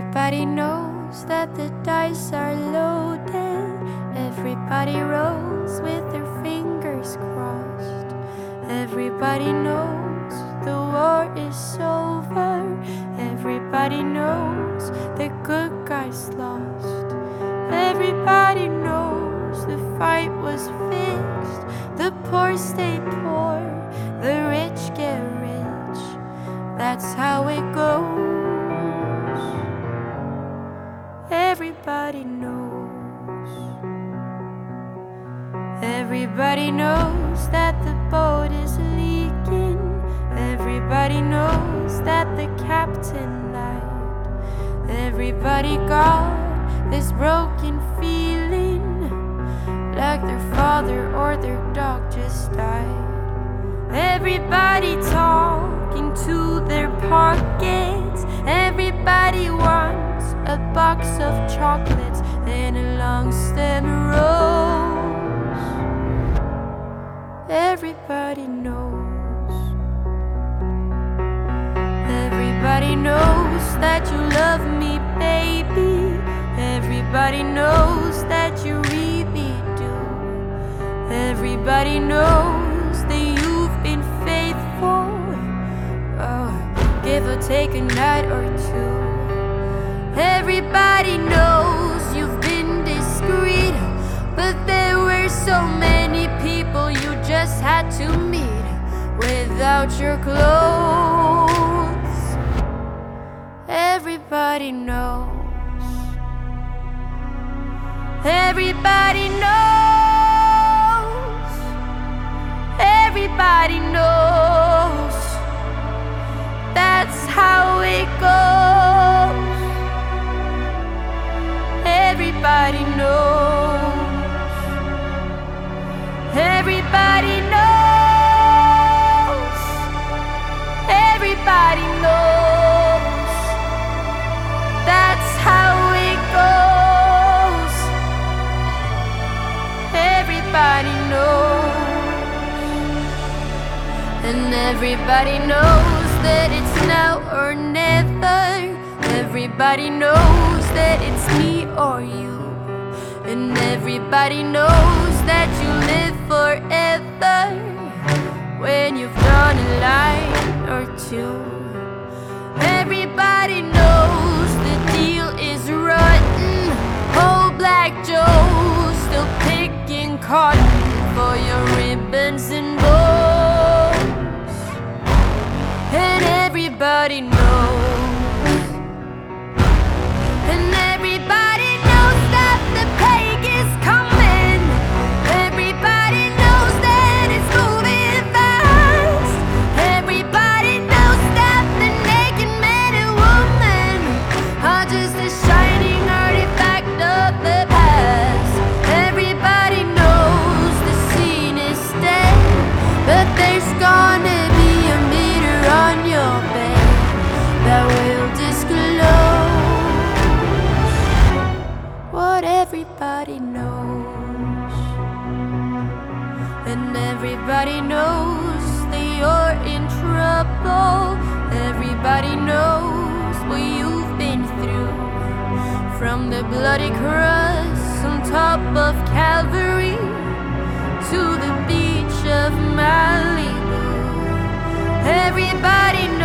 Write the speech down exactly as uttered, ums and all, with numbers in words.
Everybody knows that the dice are loaded. Everybody rolls with their fingers crossed. Everybody knows the war is over. Everybody knows the good guys lost. Everybody knows the fight was fixed. The poor stay poor, the rich get rich. That's how it goes. Everybody knows. Everybody knows that the boat is leaking. Everybody knows that the captain lied. Everybody got this broken feeling, like their father or their dog just died. Everybody talking to their pockets. Everybody wants a box of chocolates and a long stem rose. Everybody knows. Everybody knows that you love me, baby. Everybody knows that you really do. Everybody knows that you've been faithful. Oh, give or take a night or two. Everybody knows you've been discreet, but there were so many people you just had to meet without your clothes. Everybody knows. Everybody knows. Everybody knows. That's how it goes. Everybody knows. Everybody knows. Everybody knows. That's how it goes. Everybody knows. And everybody knows that it's now or never. Everybody knows that it's me or you. And everybody knows that you live forever when you've done a line or two. Everybody knows the deal is rotten. Old Black Joe still picking cotton for your ribbons and bows. And everybody knows. And everybody knows that the plague is coming. Everybody knows that it's moving fast. Everybody knows that the naked man and woman are just a shining artifact of the past. Everybody knows the scene is dead, but there's gonna be a meter on your bed that will disclose what everybody knows. And everybody knows that you're in trouble. Everybody knows what you've been through, from the bloody cross on top of Calvary to the beach of Malibu. Everybody knows.